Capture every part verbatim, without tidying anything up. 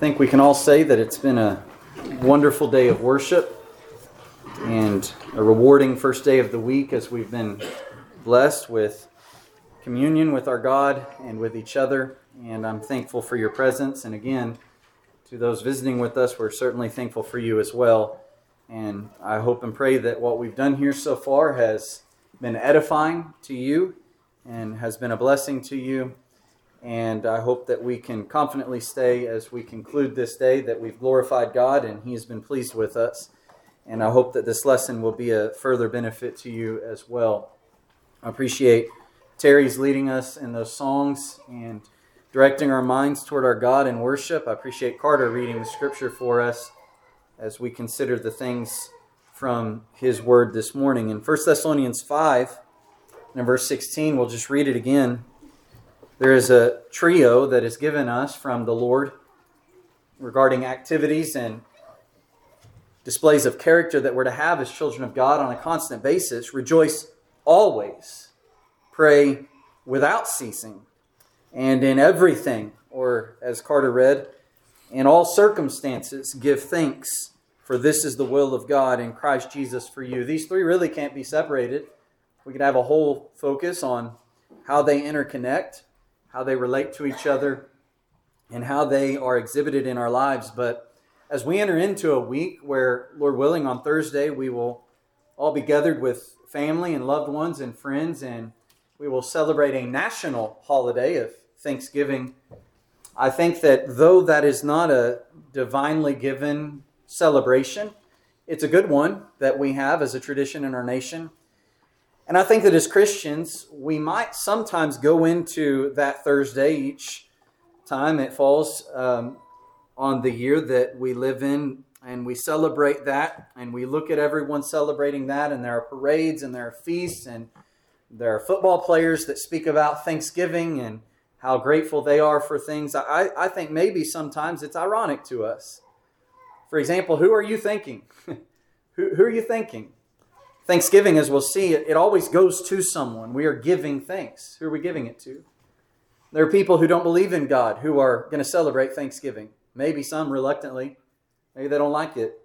think we can all say that it's been a wonderful day of worship and a rewarding first day of the week as we've been blessed with communion with our God and with each other. And I'm thankful for your presence. And again, to those visiting with us, we're certainly thankful for you as well. And I hope and pray that what we've done here so far has been edifying to you and has been a blessing to you. And I hope that we can confidently say as we conclude this day that we've glorified God and He has been pleased with us. And I hope that this lesson will be a further benefit to you as well. I appreciate Terry's leading us in those songs and directing our minds toward our God in worship. I appreciate Carter reading the scripture for us as we consider the things from his word this morning. In First Thessalonians five, in verse sixteen, we'll just read it again. There is a trio that is given us from the Lord regarding activities and displays of character that we're to have as children of God on a constant basis. Rejoice always, pray without ceasing, and in everything, or as Carter read, in all circumstances give thanks, for this is the will of God in Christ Jesus for you. These three really can't be separated. We could have a whole focus on how they interconnect, how they relate to each other, and how they are exhibited in our lives. But as we enter into a week where, Lord willing, on Thursday, we will all be gathered with family and loved ones and friends, and we will celebrate a national holiday of Thanksgiving. I think that though that is not a divinely given celebration, it's a good one that we have as a tradition in our nation. And I think that as Christians, we might sometimes go into that Thursday each time it falls um, on the year that we live in, and we celebrate that, and we look at everyone celebrating that, and there are parades, and there are feasts, and there are football players that speak about Thanksgiving and how grateful they are for things. I, I think maybe sometimes it's ironic to us. For example, who are you thinking? who, who are you thinking? Thanksgiving, as we'll see, it, it always goes to someone. We are giving thanks. Who are we giving it to? There are people who don't believe in God who are going to celebrate Thanksgiving. Maybe some reluctantly. Maybe they don't like it.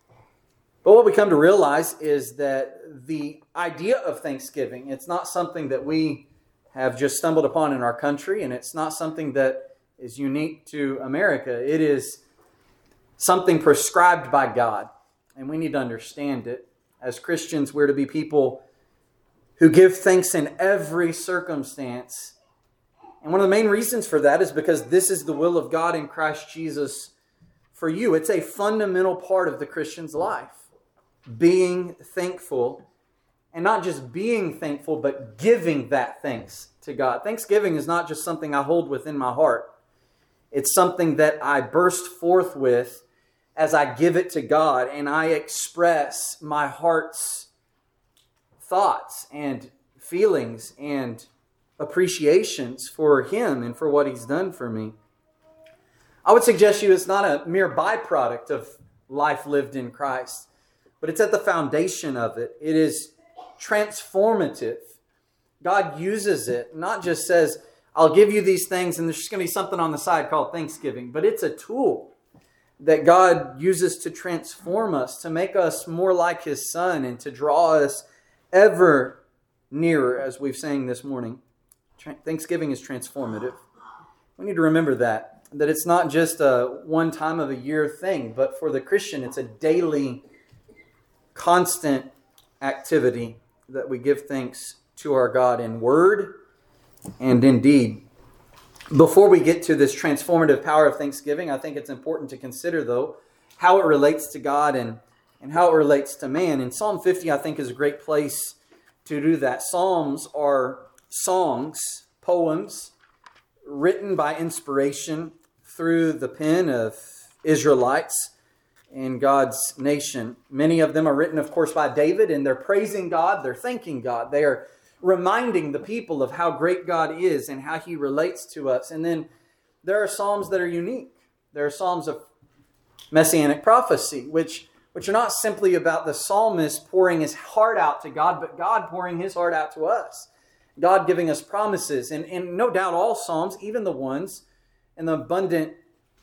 But what we come to realize is that the idea of Thanksgiving, it's not something that we have just stumbled upon in our country, and it's not something that is unique to America. It is something prescribed by God, and we need to understand it. As Christians, we're to be people who give thanks in every circumstance. And one of the main reasons for that is because this is the will of God in Christ Jesus for you. It's a fundamental part of the Christian's life. Being thankful, and not just being thankful, but giving that thanks to God. Thanksgiving is not just something I hold within my heart. It's something that I burst forth with as I give it to God, and I express my heart's thoughts and feelings and appreciations for Him and for what He's done for me. I would suggest to you it's not a mere byproduct of life lived in Christ, but it's at the foundation of it. It is transformative. God uses it, not just says, I'll give you these things and there's just going to be something on the side called Thanksgiving, but it's a tool that God uses to transform us, to make us more like His Son, and to draw us ever nearer, as we've sang this morning. Thanksgiving is transformative. We need to remember that, that it's not just a one time of a year thing, but for the Christian, it's a daily, constant activity that we give thanks to our God in word and in deed. Before we get to this transformative power of Thanksgiving, I think it's important to consider, though, how it relates to God and, and how it relates to man. And Psalm fifty, I think, is a great place to do that. Psalms are songs, poems, written by inspiration through the pen of Israelites in God's nation. Many of them are written, of course, by David, and they're praising God, they're thanking God, they are reminding the people of how great God is and how He relates to us. And then there are psalms that are unique. There are psalms of messianic prophecy, which, which are not simply about the psalmist pouring his heart out to God, but God pouring His heart out to us. God giving us promises. And, and no doubt all psalms, even the ones in the abundant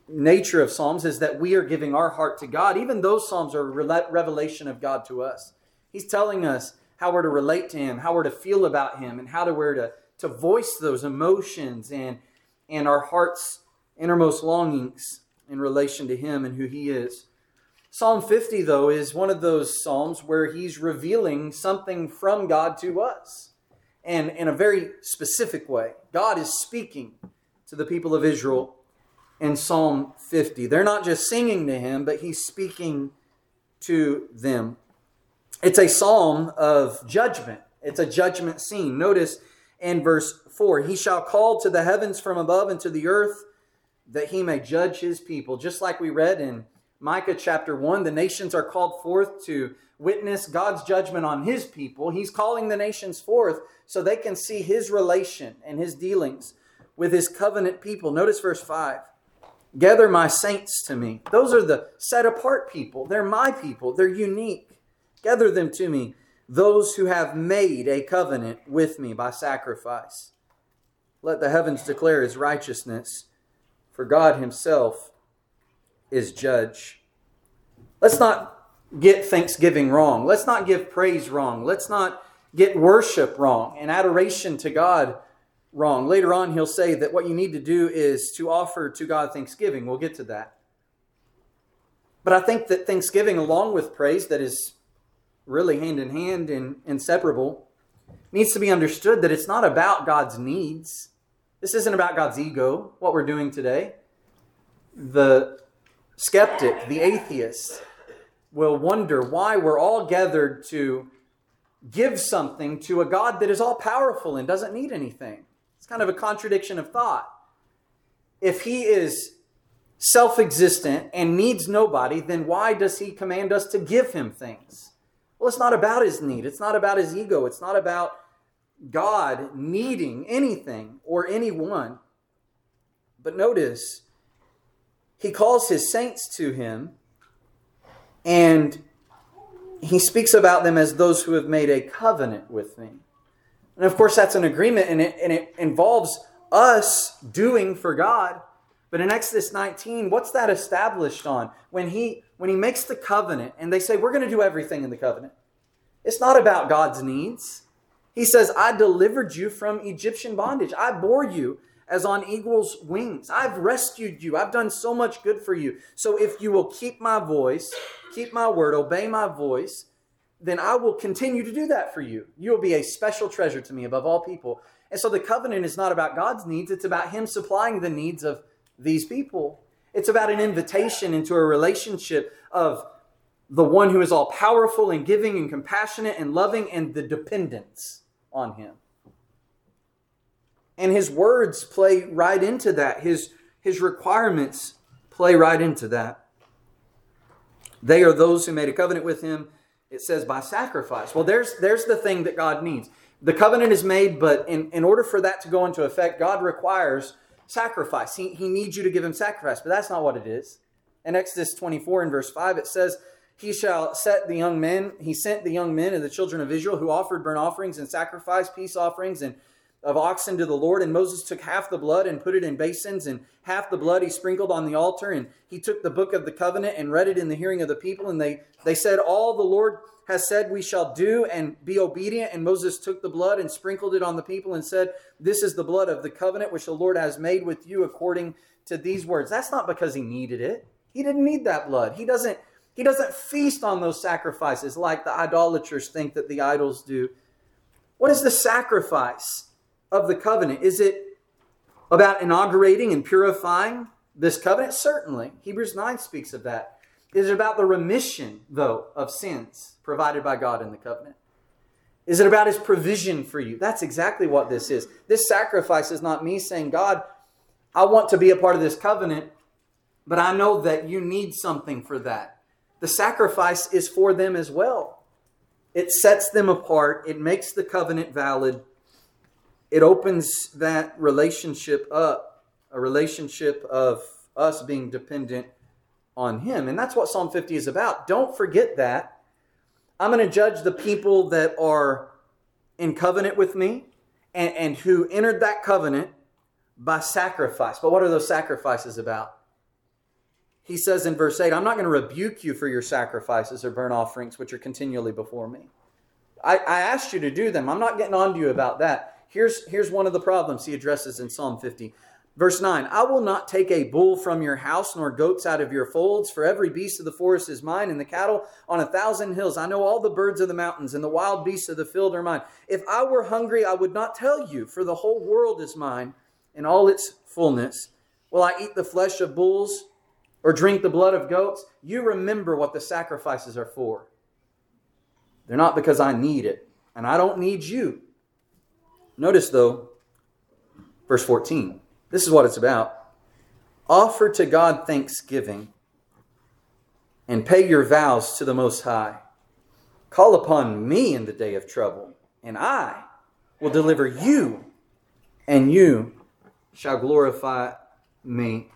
nature of Psalms is that we are giving our heart to God. Even those Psalms are a revelation of God to us. He's telling us how we're to relate to Him, how we're to feel about Him, and how to, we're to, to voice those emotions and, and our heart's innermost longings in relation to Him and who He is. Psalm fifty, though, is one of those Psalms where He's revealing something from God to us, and in a very specific way. God is speaking to the people of Israel in Psalm fifty. They're not just singing to Him, but He's speaking to them. It's a psalm of judgment. It's a judgment scene. Notice in verse four, He shall call to the heavens from above and to the earth that He may judge His people. Just like we read in Micah chapter one, the nations are called forth to witness God's judgment on His people. He's calling the nations forth so they can see His relation and His dealings with His covenant people. Notice verse five. Gather my saints to me. Those are the set apart people. They're my people. They're unique. Gather them to me. Those who have made a covenant with me by sacrifice. Let the heavens declare His righteousness, for God Himself is judge. Let's not get thanksgiving wrong. Let's not give praise wrong. Let's not get worship wrong and adoration to God wrong. Later on, he'll say that what you need to do is to offer to God thanksgiving. We'll get to that. But I think that thanksgiving, along with praise, that is really hand in hand and inseparable, needs to be understood that it's not about God's needs. This isn't about God's ego, what we're doing today. The skeptic, the atheist, will wonder why we're all gathered to give something to a God that is all powerful and doesn't need anything. It's kind of a contradiction of thought. If He is self-existent and needs nobody, then why does He command us to give Him things? Well, it's not about His need. It's not about His ego. It's not about God needing anything or anyone. But notice, He calls His saints to Him, and He speaks about them as those who have made a covenant with me. And of course, that's an agreement, and it, and it involves us doing for God. But in Exodus nineteen, what's that established on? When he, when he makes the covenant, and they say, we're going to do everything in the covenant. It's not about God's needs. He says, I delivered you from Egyptian bondage. I bore you as on eagle's wings. I've rescued you. I've done so much good for you. So if you will keep my voice, keep my word, obey my voice, then I will continue to do that for you. You will be a special treasure to me above all people. And so the covenant is not about God's needs. It's about Him supplying the needs of these people. It's about an invitation into a relationship of the one who is all powerful and giving and compassionate and loving, and the dependence on Him. And His words play right into that. His, his requirements play right into that. They are those who made a covenant with Him. It says by sacrifice. Well, there's, there's the thing that God needs. The covenant is made, but in, in order for that to go into effect, God requires sacrifice. He, he needs you to give Him sacrifice, but that's not what it is. In Exodus twenty-four and verse five, it says, He shall set the young men, He sent the young men and the children of Israel who offered burnt offerings and sacrifice, peace offerings, and of oxen to the Lord. And Moses took half the blood and put it in basins, and half the blood he sprinkled on the altar. And he took the book of the covenant and read it in the hearing of the people. And they, they said, all the Lord has said we shall do, and be obedient. And Moses took the blood and sprinkled it on the people and said, this is the blood of the covenant which the Lord has made with you according to these words. That's not because he needed it. He didn't need that blood. He doesn't, he doesn't feast on those sacrifices like the idolaters think that the idols do. What is the sacrifice of the covenant? Is it about inaugurating and purifying this covenant? Certainly. Hebrews nine speaks of that. Is it about the remission, though, of sins provided by God in the covenant? Is it about His provision for you? That's exactly what this is. This sacrifice is not me saying, God, I want to be a part of this covenant, but I know that you need something for that. The sacrifice is for them as well. It sets them apart. It makes the covenant valid. It opens that relationship up, a relationship of us being dependent on Him. And that's what Psalm fifty is about. Don't forget that. I'm going to judge the people that are in covenant with me and, and who entered that covenant by sacrifice. But what are those sacrifices about? he says in verse eight, I'm not going to rebuke you for your sacrifices or burnt offerings, which are continually before me. I, I asked you to do them. I'm not getting on to you about that. Here's, here's one of the problems he addresses in Psalm fifty. Verse nine, I will not take a bull from your house, nor goats out of your folds, for every beast of the forest is mine, and the cattle on a thousand hills. I know all the birds of the mountains, and the wild beasts of the field are mine. If I were hungry, I would not tell you, for the whole world is mine, in all its fullness. Will I eat the flesh of bulls, or drink the blood of goats? You remember what the sacrifices are for. They're not because I need it, and I don't need you. Notice, though, verse fourteen. This is what it's about. Offer to God thanksgiving and pay your vows to the Most High. Call upon me in the day of trouble, and I will deliver you, and you shall glorify me.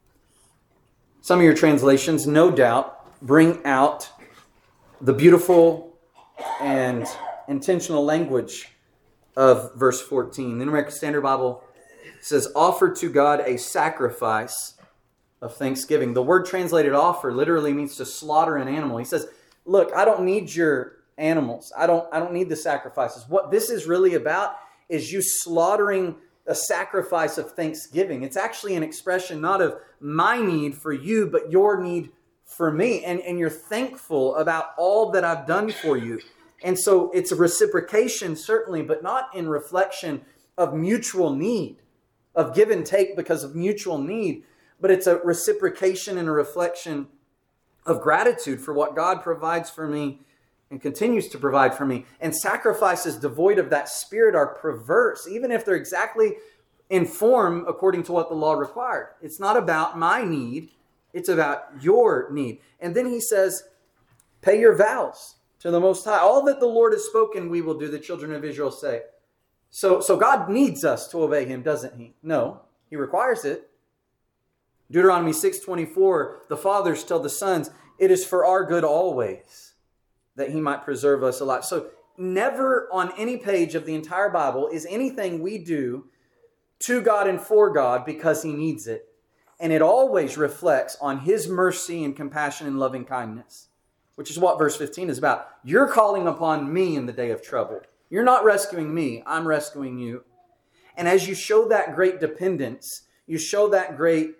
Some of your translations, no doubt, bring out the beautiful and intentional language of verse fourteen. The New American Standard Bible says, offer to God a sacrifice of thanksgiving. The word translated offer literally means to slaughter an animal. He says, look, I don't need your animals. I don't, I don't need the sacrifices. What this is really about is you slaughtering a sacrifice of thanksgiving. It's actually an expression not of my need for you, but your need for me. And, and you're thankful about all that I've done for you. And so it's a reciprocation, certainly, but not in reflection of mutual need, of give and take because of mutual need, but it's a reciprocation and a reflection of gratitude for what God provides for me and continues to provide for me. And sacrifices devoid of that spirit are perverse, even if they're exactly in form according to what the law required. It's not about my need, it's about your need. And then he says, pay your vows to the Most High. All that the Lord has spoken, we will do, the children of Israel say. So, so God needs us to obey him, doesn't he? No, he requires it. Deuteronomy six twenty-four, the fathers tell the sons, it is for our good always that he might preserve us alive. So never on any page of the entire Bible is anything we do to God and for God because he needs it. And it always reflects on his mercy and compassion and loving kindness, which is what verse fifteen is about. You're calling upon me in the day of trouble. You're not rescuing me, I'm rescuing you. And as you show that great dependence, you show that great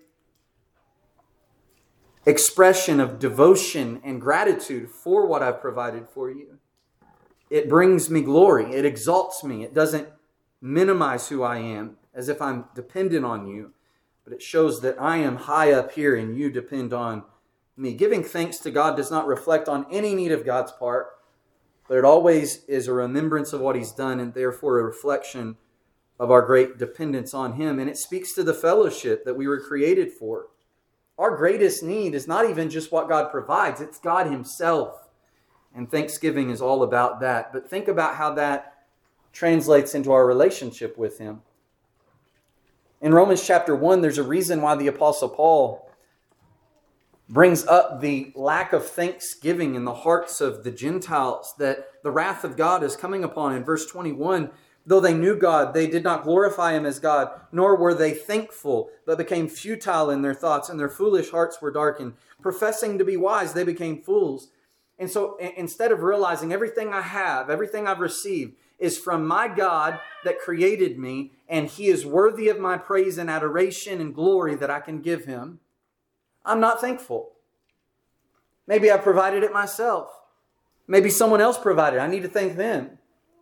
expression of devotion and gratitude for what I've provided for you. It brings me glory. It exalts me. It doesn't minimize who I am as if I'm dependent on you, but it shows that I am high up here and you depend on me. Giving thanks to God does not reflect on any need of God's part, but it always is a remembrance of what he's done and therefore a reflection of our great dependence on him. And it speaks to the fellowship that we were created for. Our greatest need is not even just what God provides, it's God himself. And thanksgiving is all about that. But think about how that translates into our relationship with him. In Romans chapter one, there's a reason why the Apostle Paul brings up the lack of thanksgiving in the hearts of the Gentiles, that the wrath of God is coming upon. In verse twenty-one, though they knew God, they did not glorify him as God, nor were they thankful, but became futile in their thoughts, and their foolish hearts were darkened. Professing to be wise, they became fools. And so instead of realizing everything I have, everything I've received is from my God that created me, and he is worthy of my praise and adoration and glory that I can give him, I'm not thankful. Maybe I provided it myself. Maybe someone else provided it. I need to thank them.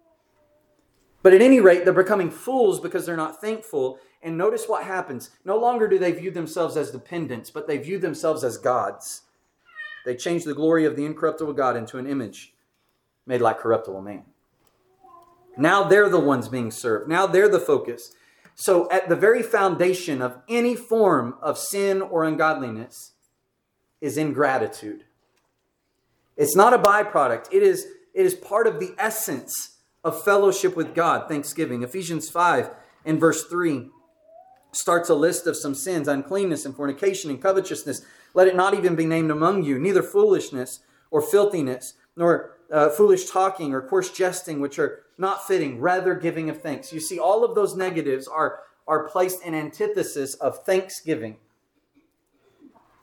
But at any rate, they're becoming fools because they're not thankful. And notice what happens. No longer do they view themselves as dependents, but they view themselves as gods. They change the glory of the incorruptible God into an image made like corruptible man. Now they're the ones being served. Now they're the focus. So at the very foundation of any form of sin or ungodliness is ingratitude. It's not a byproduct. It is, it is part of the essence of fellowship with God, thanksgiving. Ephesians five and verse three starts a list of some sins: uncleanness and fornication and covetousness. Let it not even be named among you, neither foolishness or filthiness, nor uh, foolish talking or coarse jesting, which are not fitting, rather giving of thanks. You see, all of those negatives are, are placed in antithesis of thanksgiving.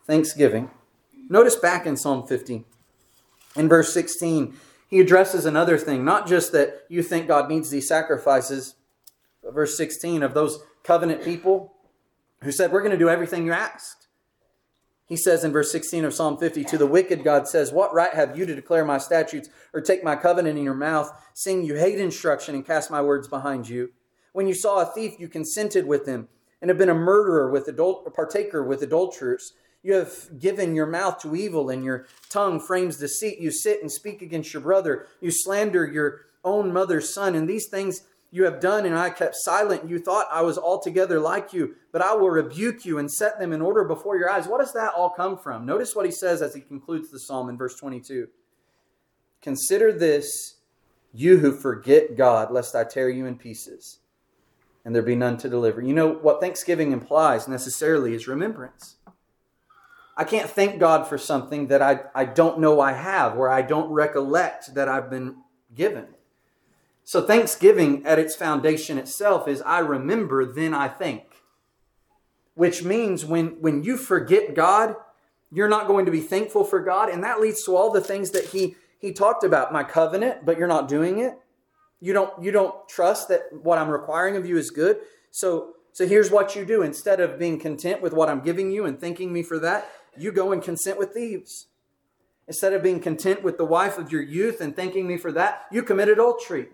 thanksgiving. Notice back in Psalm fifty, in verse sixteen, he addresses another thing. Not just that you think God needs these sacrifices. But verse sixteen, of those covenant people who said, we're going to do everything you asked. He says in verse sixteen of Psalm fifty, to the wicked God says, what right have you to declare my statutes or take my covenant in your mouth, seeing you hate instruction and cast my words behind you? When you saw a thief, you consented with him, and have been a murderer with adult, a partaker with adulterers. You have given your mouth to evil, and your tongue frames deceit. You sit and speak against your brother. You slander your own mother's son. And these things you have done, and I kept silent. You thought I was altogether like you, but I will rebuke you and set them in order before your eyes. What does that all come from? Notice what he says as he concludes the psalm in verse twenty-two. Consider this, you who forget God, lest I tear you in pieces, and there be none to deliver. You know, what thanksgiving implies necessarily is remembrance. I can't thank God for something that I, I don't know I have, or I don't recollect that I've been given. So thanksgiving at its foundation itself is I remember, then I think. Which means when, when you forget God, you're not going to be thankful for God. And that leads to all the things that he, he talked about. My covenant, but you're not doing it. You don't, you don't trust that what I'm requiring of you is good. So, so here's what you do. Instead of being content with what I'm giving you and thanking me for that, you go and consent with thieves. Instead of being content with the wife of your youth and thanking me for that, you commit adultery.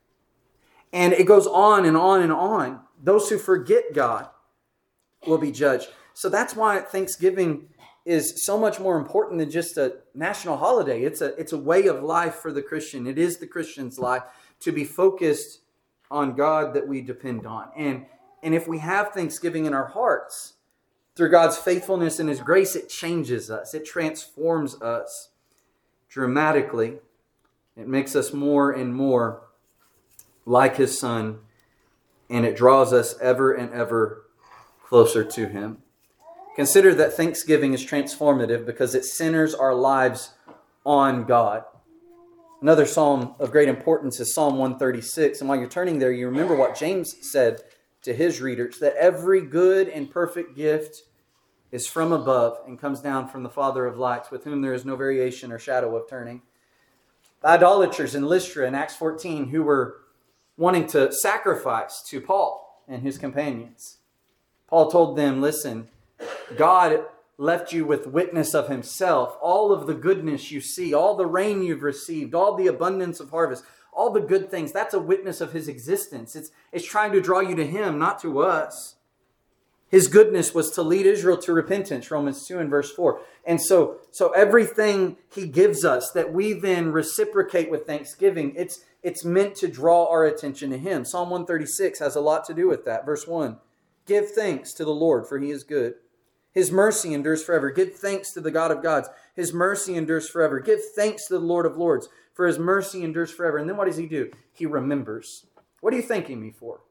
And it goes on and on and on. Those who forget God will be judged. So that's why Thanksgiving is so much more important than just a national holiday. It's a, it's a way of life for the Christian. It is the Christian's life to be focused on God that we depend on. And, and if we have Thanksgiving in our hearts, through God's faithfulness and His grace, it changes us. It transforms us dramatically. It makes us more and more like His Son, and it draws us ever and ever closer to Him. Consider that Thanksgiving is transformative because it centers our lives on God. Another psalm of great importance is Psalm one thirty-six. And while you're turning there, you remember what James said to his readers, that every good and perfect gift is from above and comes down from the Father of lights, with whom there is no variation or shadow of turning. The idolaters in Lystra in Acts fourteen who were wanting to sacrifice to Paul and his companions. Paul told them, listen, God left you with witness of Himself. All of the goodness you see, all the rain you've received, all the abundance of harvest, all the good things, that's a witness of His existence. It's, it's trying to draw you to Him, not to us. His goodness was to lead Israel to repentance, Romans two and verse four. And so, so everything He gives us that we then reciprocate with thanksgiving, it's, it's meant to draw our attention to Him. Psalm one thirty-six has a lot to do with that. Verse one, give thanks to the Lord, for He is good. His mercy endures forever. Give thanks to the God of gods. His mercy endures forever. Give thanks to the Lord of lords, for His mercy endures forever. And then what does He do? He remembers. What are you thanking me for?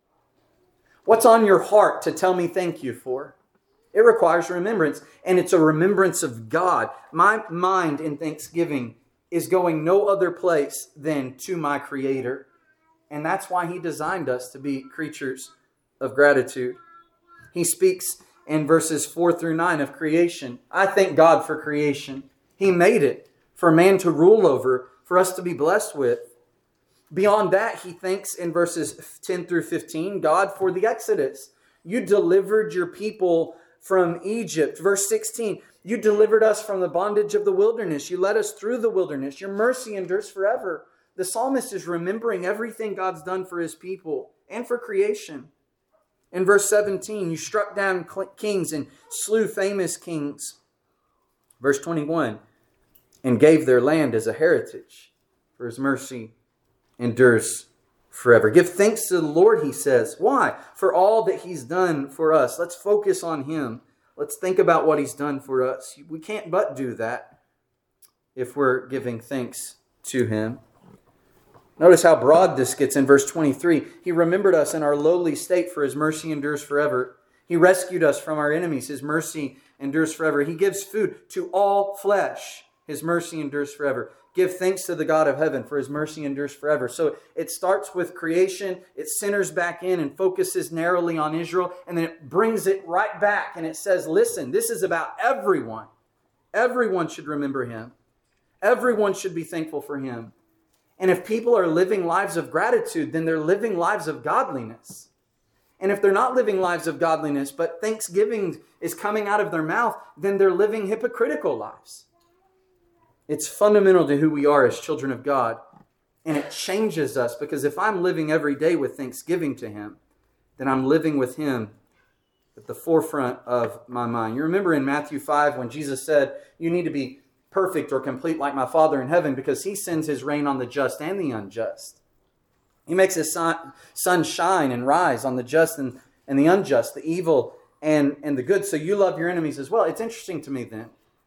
What's on your heart to tell me thank you for? It requires remembrance, and it's a remembrance of God. My mind in thanksgiving is going no other place than to my Creator. And that's why He designed us to be creatures of gratitude. He speaks in verses four through nine of creation. I thank God for creation. He made it for man to rule over, for us to be blessed with. Beyond that, He thanks in verses ten through fifteen, God for the Exodus. You delivered your people from Egypt. Verse sixteen, you delivered us from the bondage of the wilderness. You led us through the wilderness. Your mercy endures forever. The psalmist is remembering everything God's done for His people and for creation. In verse seventeen, you struck down kings and slew famous kings. Verse twenty-one, and gave their land as a heritage, for His mercy endures forever. Give thanks to the Lord, He says. Why? For all that He's done for us. Let's focus on Him. Let's think about what He's done for us. We can't but do that if we're giving thanks to Him. Notice how broad this gets in verse twenty-three. He remembered us in our lowly state, for His mercy endures forever. He rescued us from our enemies. His mercy endures forever. He gives food to all flesh. His mercy endures forever. Give thanks to the God of heaven, for his mercy endures forever. So it starts with creation, it centers back in and focuses narrowly on Israel, and then it brings it right back and it says, listen, this is about everyone. Everyone should remember him. Everyone should be thankful for him. And if people are living lives of gratitude, then they're living lives of godliness. And if they're not living lives of godliness, but thanksgiving is coming out of their mouth, then they're living hypocritical lives. It's fundamental to who we are as children of God. And it changes us, because if I'm living every day with thanksgiving to him, then I'm living with him at the forefront of my mind. You remember in Matthew five when Jesus said, you need to be perfect or complete like my Father in heaven, because he sends his rain on the just and the unjust. He makes his sun, sun shine and rise on the just and, and the unjust, the evil and, and the good. So you love your enemies as well. It's interesting to me then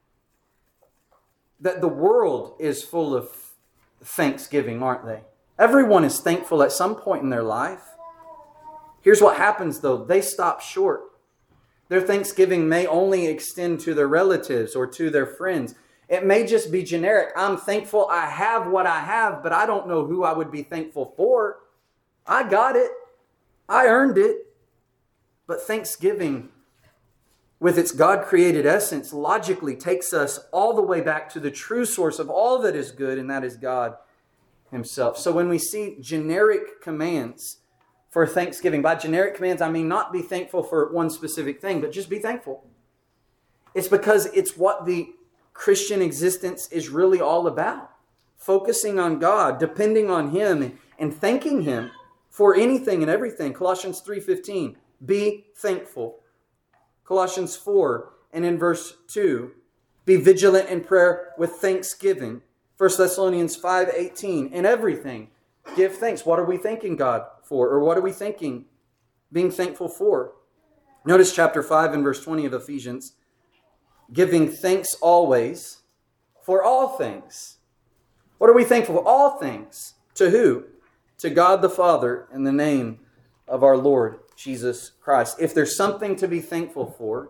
that the world is full of thanksgiving, aren't they? Everyone is thankful at some point in their life. Here's what happens though. They stop short. Their thanksgiving may only extend to their relatives or to their friends. It may just be generic. I'm thankful I have what I have, but I don't know who I would be thankful for. I got it. I earned it. But thanksgiving, with its God-created essence, logically takes us all the way back to the true source of all that is good, and that is God himself. So when we see generic commands for thanksgiving, by generic commands, I mean not be thankful for one specific thing, but just be thankful. It's because it's what the Christian existence is really all about. Focusing on God, depending on him, and thanking him for anything and everything. Colossians three fifteen, be thankful. Colossians four and in verse two, be vigilant in prayer with thanksgiving. First Thessalonians five eighteen, in everything, give thanks. What are we thanking God for? Or what are we thinking, being thankful for? Notice chapter five and verse twenty of Ephesians. Giving thanks always for all things. What are we thankful for? All things. To who? To God the Father in the name of our Lord Jesus Christ. If there's something to be thankful for,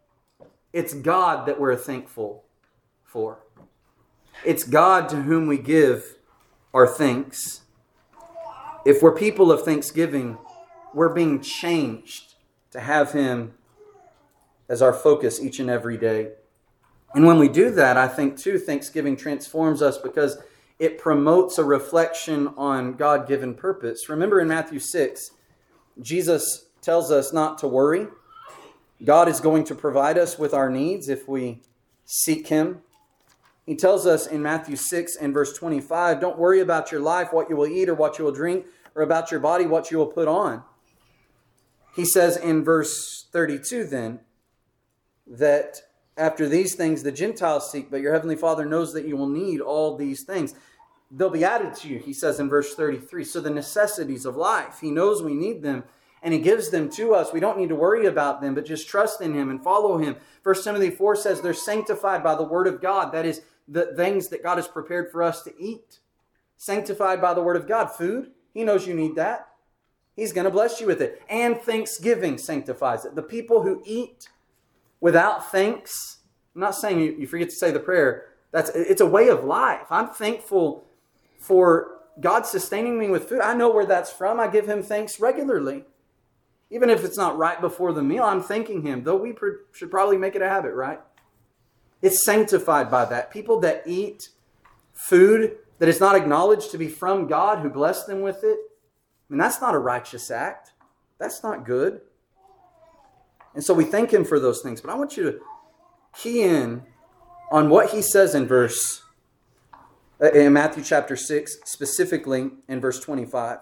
it's God that we're thankful for. It's God to whom we give our thanks. If we're people of thanksgiving, we're being changed to have him as our focus each and every day. And when we do that, I think too, thanksgiving transforms us because it promotes a reflection on God-given purpose. Remember in Matthew six, Jesus tells us not to worry. God is going to provide us with our needs if we seek him. He tells us in Matthew six and verse twenty-five, don't worry about your life, what you will eat or what you will drink, or about your body, what you will put on. He says in verse thirty-two then, that after these things the Gentiles seek, but your heavenly Father knows that you will need all these things. They'll be added to you, he says in verse thirty-three. So the necessities of life, he knows we need them, and he gives them to us. We don't need to worry about them, but just trust in him and follow him. First Timothy four says they're sanctified by the word of God. That is the things that God has prepared for us to eat. Sanctified by the word of God. Food, he knows you need that. He's going to bless you with it. And thanksgiving sanctifies it. The people who eat without thanks, I'm not saying you, you forget to say the prayer. That's it's a way of life. I'm thankful for God sustaining me with food. I know where that's from. I give him thanks regularly. Even if it's not right before the meal, I'm thanking him. Though we pr- should probably make it a habit, right? It's sanctified by that. People that eat food that is not acknowledged to be from God, who blessed them with it, I mean, that's not a righteous act. That's not good. And so we thank him for those things. But I want you to key in on what he says in verse, in Matthew chapter six, specifically in verse twenty-five.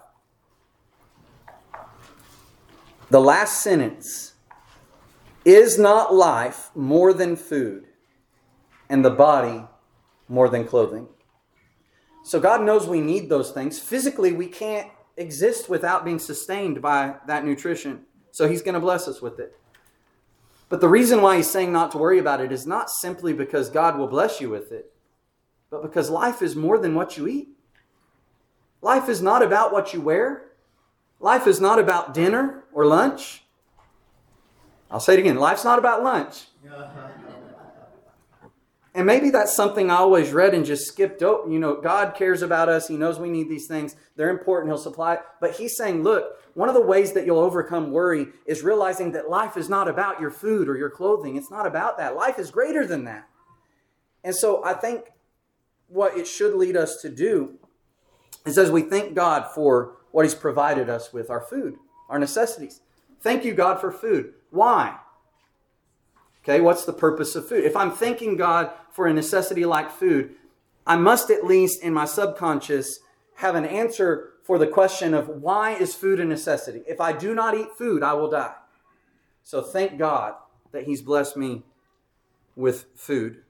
The last sentence, is not life more than food, and the body more than clothing? So God knows we need those things. Physically, we can't exist without being sustained by that nutrition. So he's going to bless us with it. But the reason why he's saying not to worry about it is not simply because God will bless you with it, but because life is more than what you eat. Life is not about what you wear. Life is not about dinner or lunch. I'll say it again. Life's not about lunch. And maybe that's something I always read and just skipped over. You know, God cares about us. He knows we need these things. They're important. He'll supply it. But he's saying, look, one of the ways that you'll overcome worry is realizing that life is not about your food or your clothing. It's not about that. Life is greater than that. And so I think what it should lead us to do is as we thank God for what he's provided us with, our food, our necessities. Thank you, God, for food. Why? Okay, what's the purpose of food? If I'm thanking God for a necessity like food, I must at least in my subconscious have an answer for the question of why is food a necessity? If I do not eat food, I will die. So thank God that he's blessed me with food.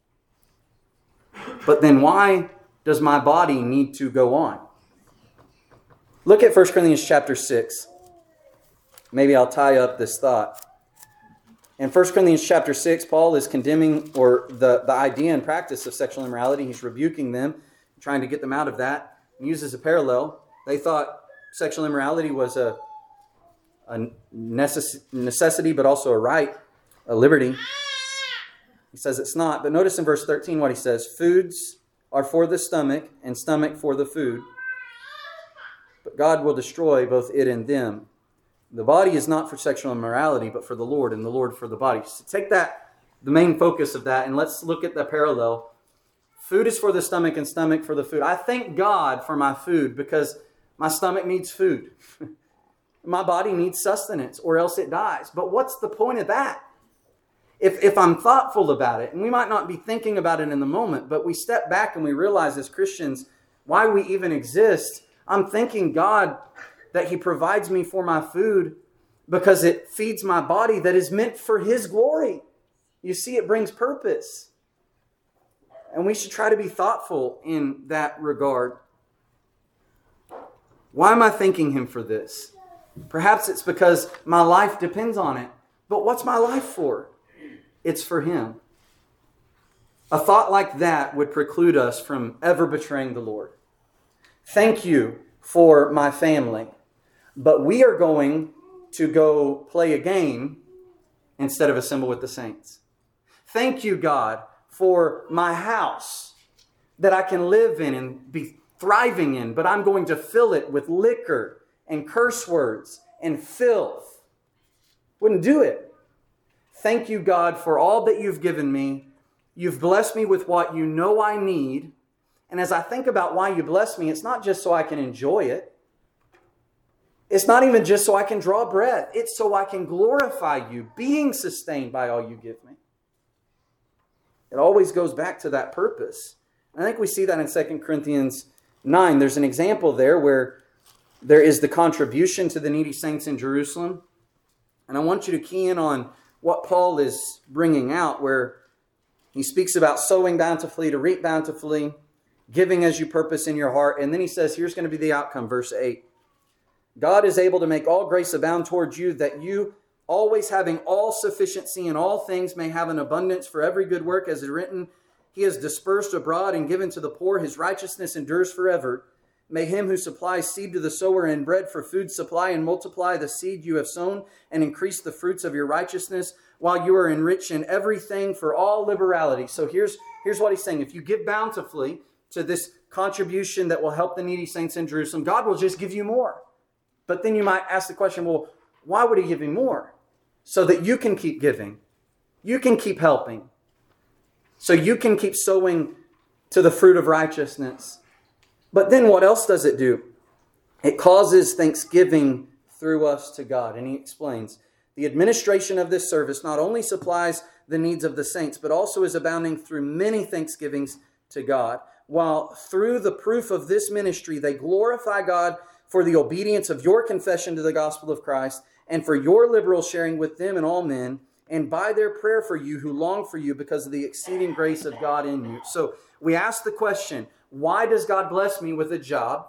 But then why does my body need to go on? Look at First Corinthians chapter six. Maybe I'll tie up this thought. In First Corinthians chapter six, Paul is condemning or the, the idea and practice of sexual immorality. He's rebuking them, trying to get them out of that. He uses a parallel. They thought sexual immorality was a, a necess- necessity, but also a right, a liberty. He says it's not. But notice in verse thirteen what he says. Foods are for the stomach, and stomach for the food. But God will destroy both it and them. The body is not for sexual immorality, but for the Lord, and the Lord for the body. So take that, the main focus of that, and let's look at the parallel. Food is for the stomach, and stomach for the food. I thank God for my food because my stomach needs food. My body needs sustenance, or else it dies. But what's the point of that? If, if I'm thoughtful about it, and we might not be thinking about it in the moment, but we step back and we realize as Christians why we even exist. I'm thanking God that he provides me for my food because it feeds my body that is meant for his glory. You see, it brings purpose. And we should try to be thoughtful in that regard. Why am I thanking him for this? Perhaps it's because my life depends on it. But what's my life for? It's for him. A thought like that would preclude us from ever betraying the Lord. Thank you for my family. But we are going to go play a game instead of assemble with the saints. Thank you, God, for my house that I can live in and be thriving in, but I'm going to fill it with liquor and curse words and filth. Wouldn't do it. Thank you, God, for all that you've given me. You've blessed me with what you know I need. And as I think about why you bless me, it's not just so I can enjoy it. It's not even just so I can draw breath. It's so I can glorify you, being sustained by all you give me. It always goes back to that purpose. I think we see that in Second Corinthians nine. There's an example there where there is the contribution to the needy saints in Jerusalem. And I want you to key in on what Paul is bringing out, where he speaks about sowing bountifully to reap bountifully, giving as you purpose in your heart. And then he says, here's going to be the outcome, verse eight. God is able to make all grace abound towards you, that you, always having all sufficiency in all things, may have an abundance for every good work, as is written, he has dispersed abroad and given to the poor, his righteousness endures forever. May him who supplies seed to the sower and bread for food supply and multiply the seed you have sown and increase the fruits of your righteousness, while you are enriched in everything for all liberality. So here's, here's what he's saying. If you give bountifully to this contribution that will help the needy saints in Jerusalem, God will just give you more. But then you might ask the question, well, why would he give me more? So that you can keep giving. You can keep helping. So you can keep sowing to the fruit of righteousness. But then what else does it do? It causes thanksgiving through us to God. And he explains, the administration of this service not only supplies the needs of the saints, but also is abounding through many thanksgivings to God, while through the proof of this ministry they glorify God for the obedience of your confession to the gospel of Christ, and for your liberal sharing with them and all men, and by their prayer for you who long for you because of the exceeding grace of God in you. So we ask the question, why does God bless me with a job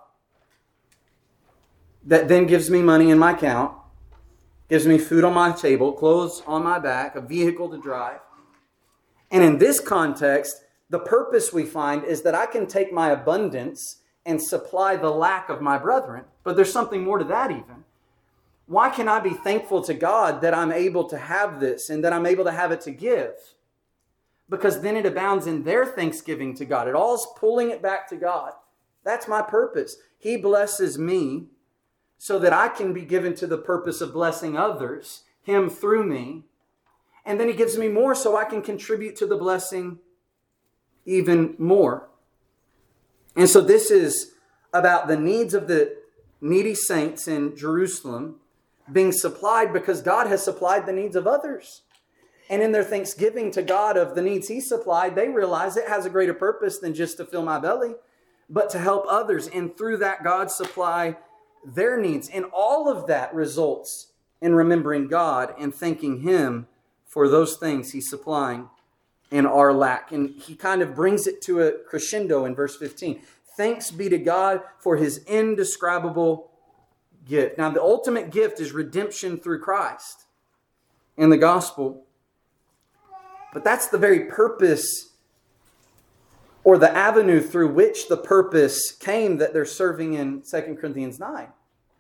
that then gives me money in my account, gives me food on my table, clothes on my back, a vehicle to drive? And in this context, the purpose we find is that I can take my abundance and supply the lack of my brethren. But there's something more to that even. Why can I be thankful to God that I'm able to have this and that I'm able to have it to give? because then it abounds in their thanksgiving to God. It all's pulling it back to God. That's my purpose. He blesses me so that I can be given to the purpose of blessing others, Him through me. And then He gives me more so I can contribute to the blessing even more. And so this is about the needs of the needy saints in Jerusalem being supplied because God has supplied the needs of others. And in their thanksgiving to God of the needs He supplied, they realize it has a greater purpose than just to fill my belly, but to help others. And through that, God supply their needs. And all of that results in remembering God and thanking Him for those things He's supplying in our lack. And He kind of brings it to a crescendo in verse fifteen. Thanks be to God for His indescribable gift. Now, the ultimate gift is redemption through Christ in the gospel. But that's the very purpose or the avenue through which the purpose came that they're serving in Second Corinthians nine.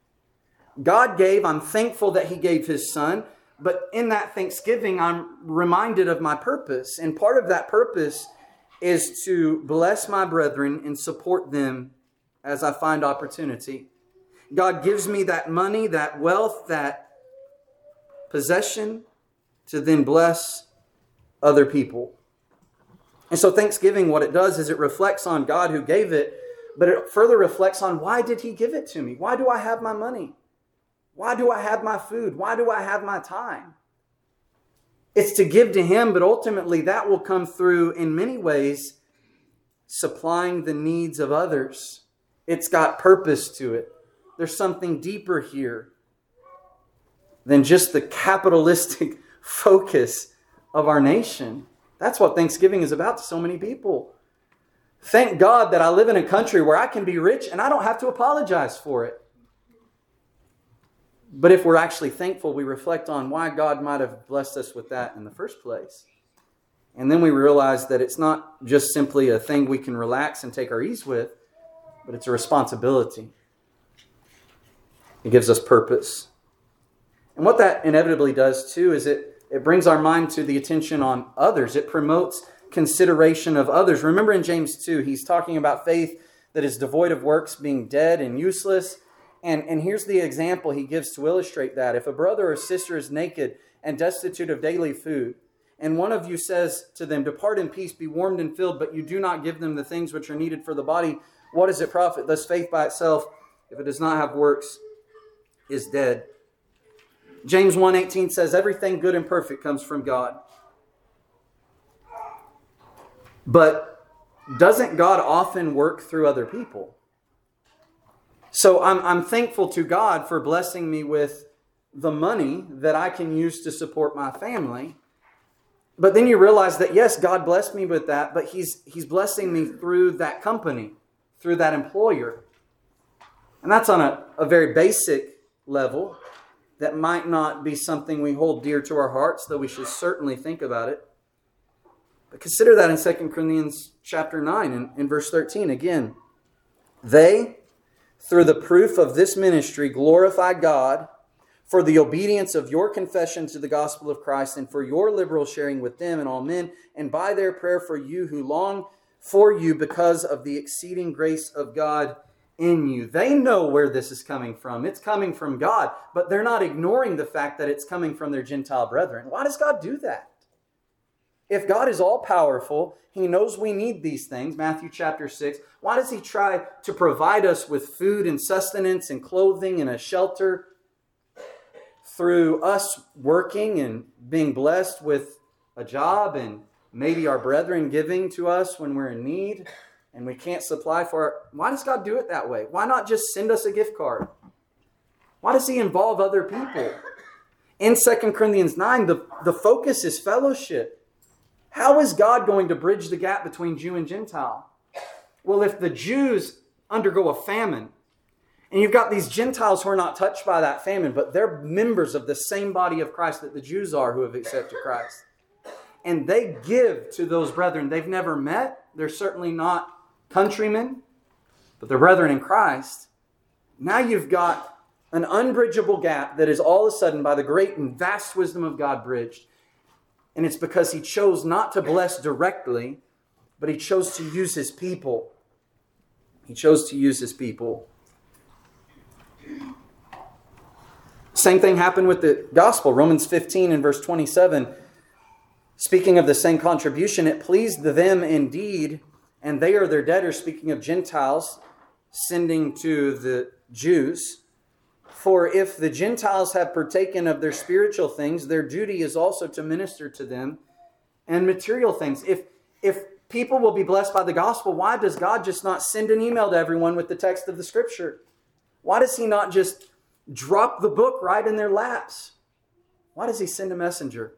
God gave, I'm thankful that He gave His Son, but in that thanksgiving, I'm reminded of my purpose. And part of that purpose is to bless my brethren and support them as I find opportunity. God gives me that money, that wealth, that possession to then bless other people. And so Thanksgiving, what it does is it reflects on God who gave it, but it further reflects on why did He give it to me? Why do I have my money? Why do I have my food? Why do I have my time? It's to give to Him, but ultimately that will come through in many ways supplying the needs of others. It's got purpose to it. There's something deeper here than just the capitalistic focus of our nation. That's what Thanksgiving is about to so many people. Thank God that I live in a country where I can be rich and I don't have to apologize for it. But if we're actually thankful, we reflect on why God might have blessed us with that in the first place. And then we realize that it's not just simply a thing we can relax and take our ease with, but it's a responsibility. It gives us purpose. And what that inevitably does too is it, it brings our mind to the attention on others. It promotes consideration of others. Remember in James two, he's talking about faith that is devoid of works being dead and useless. And, and here's the example he gives to illustrate that. If a brother or sister is naked and destitute of daily food, and one of you says to them, depart in peace, be warmed and filled, but you do not give them the things which are needed for the body, what does it profit? Thus faith by itself, if it does not have works, is dead. James one eighteen says, everything good and perfect comes from God. But doesn't God often work through other people? So I'm, I'm thankful to God for blessing me with the money that I can use to support my family. But then you realize that, yes, God blessed me with that, but He's, he's blessing me through that company, through that employer. And that's on a, a very basic level that might not be something we hold dear to our hearts, though we should certainly think about it. But consider that in Second Corinthians chapter nine and in verse thirteen. Again, they, through the proof of this ministry, glorify God for the obedience of your confession to the gospel of Christ and for your liberal sharing with them and all men, and by their prayer for you who long for you because of the exceeding grace of God in you. They know where this is coming from. It's coming from God, but they're not ignoring the fact that it's coming from their Gentile brethren. Why does God do that? If God is all-powerful, He knows we need these things, Matthew chapter six, why does He try to provide us with food and sustenance and clothing and a shelter through us working and being blessed with a job and maybe our brethren giving to us when we're in need and we can't supply for our... Why does God do it that way? Why not just send us a gift card? Why does He involve other people? In Second Corinthians nine, the, the focus is fellowship. How is God going to bridge the gap between Jew and Gentile? Well, if the Jews undergo a famine, and you've got these Gentiles who are not touched by that famine, but they're members of the same body of Christ that the Jews are who have accepted Christ. And they give to those brethren they've never met. They're certainly not countrymen, but they're brethren in Christ. Now you've got an unbridgeable gap that is all of a sudden by the great and vast wisdom of God bridged. And it's because he chose not to bless directly, but he chose to use his people. He chose to use his people. Same thing happened with the gospel. Romans fifteen and verse twenty-seven. Speaking of the same contribution, it pleased them indeed, and they are their debtors, speaking of Gentiles, sending to the Jews. For if the Gentiles have partaken of their spiritual things, their duty is also to minister to them and material things. If, if people will be blessed by the gospel, why does God just not send an email to everyone with the text of the scripture? Why does he not just drop the book right in their laps? Why does he send a messenger?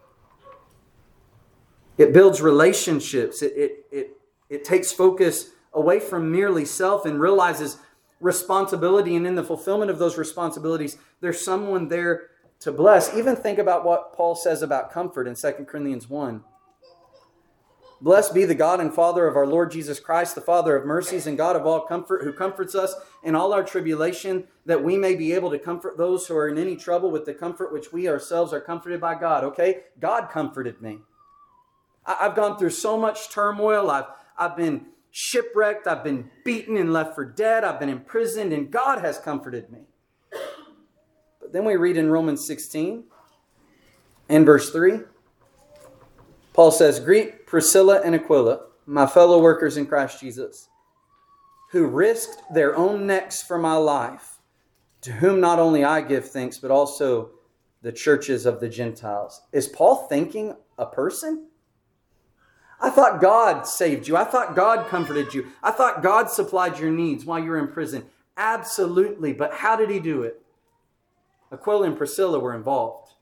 It builds relationships. It, it, it, it takes focus away from merely self and realizes responsibility. And in the fulfillment of those responsibilities, there's someone there to bless. Even think about what Paul says about comfort in Second Corinthians one. Blessed be the God and Father of our Lord Jesus Christ, the Father of mercies and God of all comfort, who comforts us in all our tribulation, that we may be able to comfort those who are in any trouble with the comfort which we ourselves are comforted by God. Okay? God comforted me. I've gone through so much turmoil. I've, I've been shipwrecked. I've been beaten and left for dead. I've been imprisoned, and God has comforted me. But then we read in Romans sixteen and verse three, Paul says, "Greet Priscilla and Aquila, my fellow workers in Christ Jesus, who risked their own necks for my life, to whom not only I give thanks, but also the churches of the Gentiles." Is Paul thanking a person? I thought God saved you. I thought God comforted you. I thought God supplied your needs while you were in prison. Absolutely. But how did he do it? Aquila and Priscilla were involved.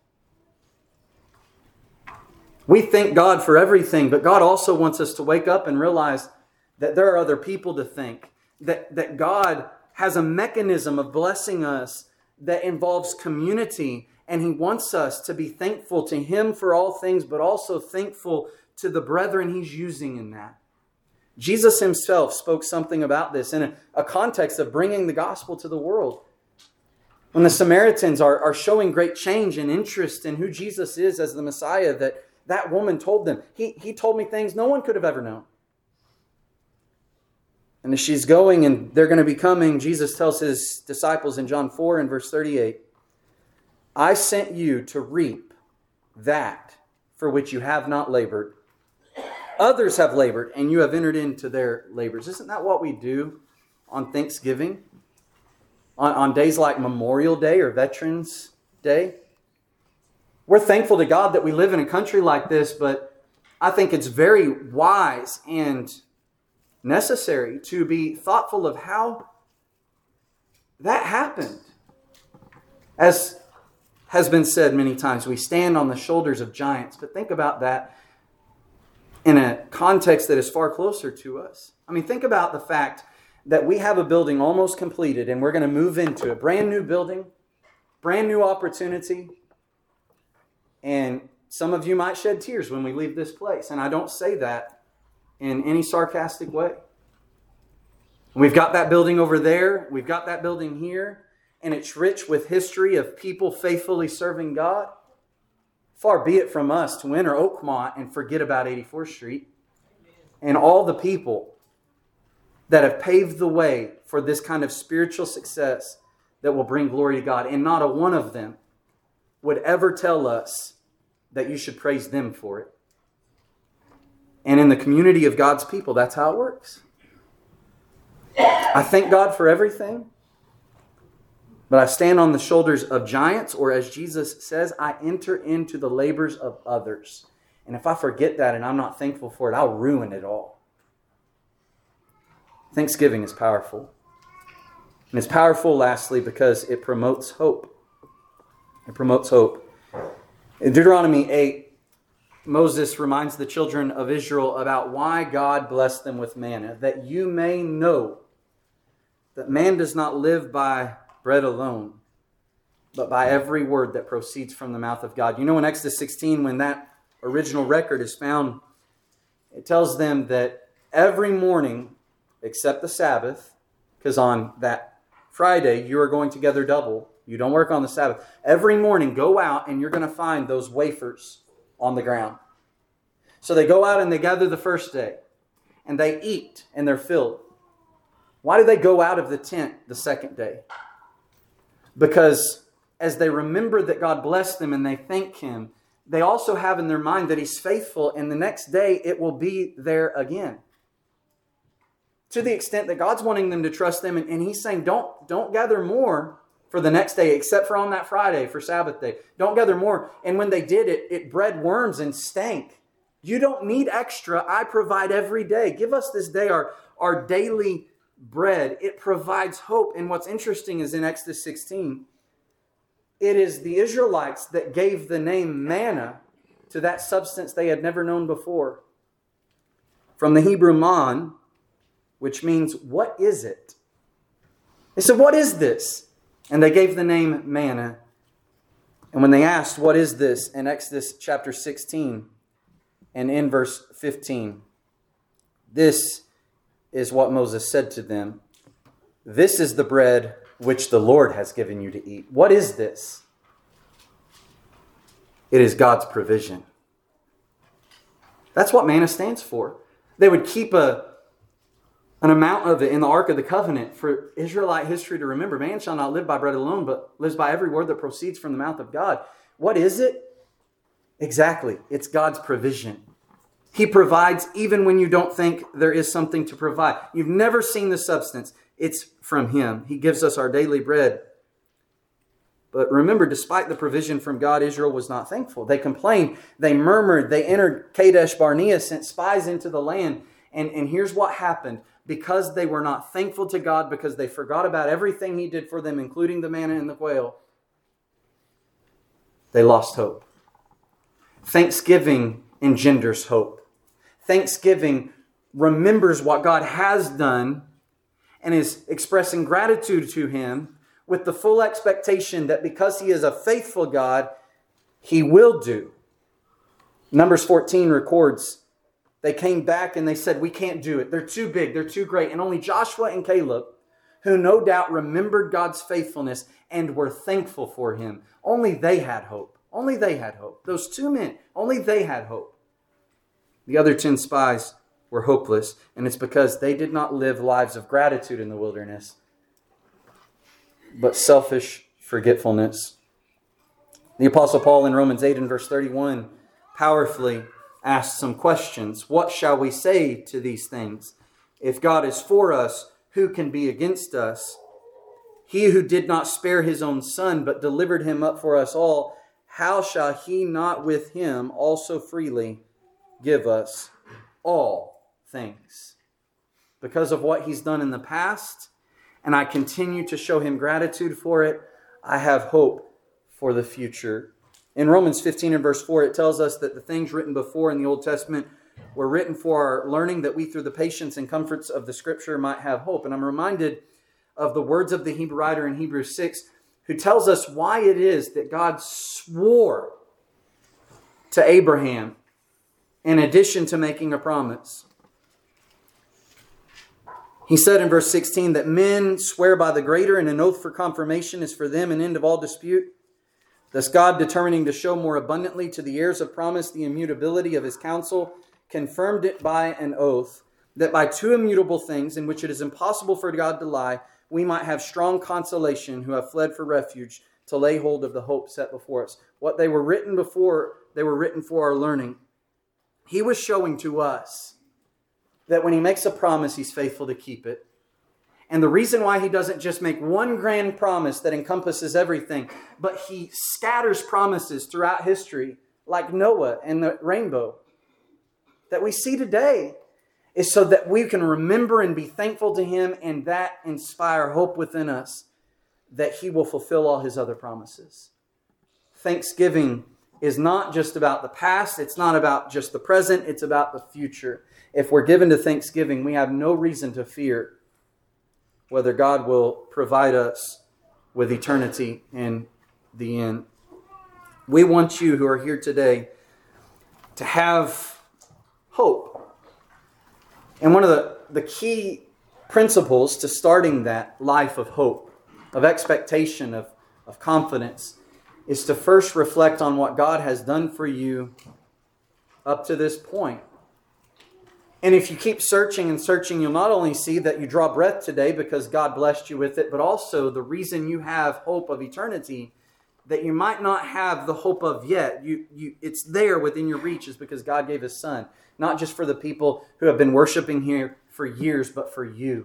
We thank God for everything, but God also wants us to wake up and realize that there are other people to thank. That, that God has a mechanism of blessing us that involves community. And he wants us to be thankful to him for all things, but also thankful to the brethren he's using in that. Jesus himself spoke something about this in a, a context of bringing the gospel to the world. When the Samaritans are, are showing great change and interest in who Jesus is as the Messiah, that that woman told them, he, he told me things no one could have ever known. And as she's going and they're going to be coming, Jesus tells his disciples in John four and verse thirty-eight, "I sent you to reap that for which you have not labored. Others have labored, and you have entered into their labors." Isn't that what we do on Thanksgiving? On, on days like Memorial Day or Veterans Day? We're thankful to God that we live in a country like this, but I think it's very wise and necessary to be thoughtful of how that happened. As has been said many times, we stand on the shoulders of giants, but think about that in a context that is far closer to us. I mean, think about the fact that we have a building almost completed and we're going to move into a brand new building, brand new opportunity. And some of you might shed tears when we leave this place. And I don't say that in any sarcastic way. We've got that building over there. We've got that building here. And it's rich with history of people faithfully serving God. Far be it from us to enter Oakmont and forget about eighty-fourth Street and all the people that have paved the way for this kind of spiritual success that will bring glory to God. And not a one of them would ever tell us that you should praise them for it. And in the community of God's people, that's how it works. I thank God for everything. But I stand on the shoulders of giants, or as Jesus says, I enter into the labors of others. And if I forget that and I'm not thankful for it, I'll ruin it all. Thanksgiving is powerful. And it's powerful, lastly, because it promotes hope. It promotes hope. In Deuteronomy eight, Moses reminds the children of Israel about why God blessed them with manna, that you may know that man does not live by bread alone, but by every word that proceeds from the mouth of God. You know, in Exodus sixteen, when that original record is found, it tells them that every morning, except the Sabbath, because on that Friday, you are going to gather double. You don't work on the Sabbath. Every morning, go out and you're going to find those wafers on the ground. So they go out and they gather the first day, and they eat, and they're filled. Why do they go out of the tent the second day? Because as they remember that God blessed them and they thank Him, they also have in their mind that He's faithful, and the next day it will be there again. To the extent that God's wanting them to trust them, and, and He's saying, don't, don't gather more for the next day, except for on that Friday, for Sabbath day. Don't gather more. And when they did it, it bred worms and stank. You don't need extra. I provide every day. Give us this day our, our daily bread. It provides hope. And what's interesting is in Exodus sixteen, it is the Israelites that gave the name manna to that substance they had never known before. From the Hebrew man, which means, what is it? They said, what is this? And they gave the name manna. And when they asked, what is this? In Exodus chapter sixteen and in verse fifteen, this is what Moses said to them. This is the bread which the Lord has given you to eat. What is this? It is God's provision. That's what manna stands for. They would keep a an amount of it in the Ark of the Covenant for Israelite history to remember. Man shall not live by bread alone, but lives by every word that proceeds from the mouth of God. What is it? Exactly. It's God's provision. He provides even when you don't think there is something to provide. You've never seen the substance. It's from Him. He gives us our daily bread. But remember, despite the provision from God, Israel was not thankful. They complained. They murmured. They entered Kadesh Barnea, sent spies into the land. And, and here's what happened. Because they were not thankful to God, because they forgot about everything He did for them, including the manna and the quail, they lost hope. Thanksgiving engenders hope. Thanksgiving remembers what God has done and is expressing gratitude to Him with the full expectation that because He is a faithful God, He will do. Numbers fourteen records, they came back and they said, we can't do it. They're too big. They're too great. And only Joshua and Caleb, who no doubt remembered God's faithfulness and were thankful for Him, only they had hope. Only they had hope. Those two men, only they had hope. The other ten spies were hopeless. And it's because they did not live lives of gratitude in the wilderness, but selfish forgetfulness. The Apostle Paul in Romans eight and verse thirty-one powerfully asked some questions. What shall we say to these things? If God is for us, who can be against us? He who did not spare His own Son, but delivered Him up for us all, how shall He not with Him also freely give us all things? Because of what He's done in the past, and I continue to show Him gratitude for it, I have hope for the future. In Romans fifteen and verse four, it tells us that the things written before in the Old Testament were written for our learning, that we through the patience and comforts of the Scripture might have hope. And I'm reminded of the words of the Hebrew writer in Hebrews six, who tells us why it is that God swore to Abraham in addition to making a promise. He said in verse sixteen that men swear by the greater, and an oath for confirmation is for them an end of all dispute. Thus God, determining to show more abundantly to the heirs of promise the immutability of His counsel, confirmed it by an oath, that by two immutable things in which it is impossible for God to lie, we might have strong consolation who have fled for refuge to lay hold of the hope set before us. What they were written before, they were written for our learning. He was showing to us that when He makes a promise, He's faithful to keep it. And the reason why He doesn't just make one grand promise that encompasses everything, but He scatters promises throughout history, like Noah and the rainbow, that we see today, is so that we can remember and be thankful to Him, and that inspire hope within us that He will fulfill all His other promises. Thanksgiving is not just about the past. It's not about just the present. It's about the future. If we're given to thanksgiving, we have no reason to fear whether God will provide us with eternity in the end. We want you who are here today to have hope. And one of the, the key principles to starting that life of hope, of expectation, of, of confidence, is to first reflect on what God has done for you up to this point. And if you keep searching and searching, you'll not only see that you draw breath today because God blessed you with it, but also the reason you have hope of eternity that you might not have the hope of yet. You, you, it's there within your reach is because God gave His Son. Not just for the people who have been worshiping here for years, but for you.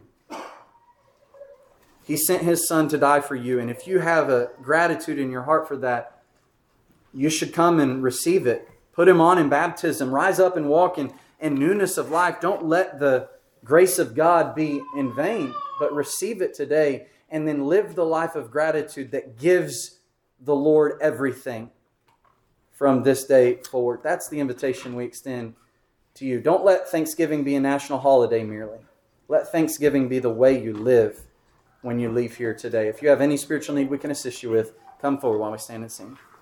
He sent His Son to die for you. And if you have a gratitude in your heart for that, you should come and receive it. Put Him on in baptism. Rise up and walk in, in newness of life. Don't let the grace of God be in vain, but receive it today and then live the life of gratitude that gives the Lord everything from this day forward. That's the invitation we extend to you. Don't let Thanksgiving be a national holiday merely. Let Thanksgiving be the way you live when you leave here today. If you have any spiritual need we can assist you with, come forward while we stand and sing.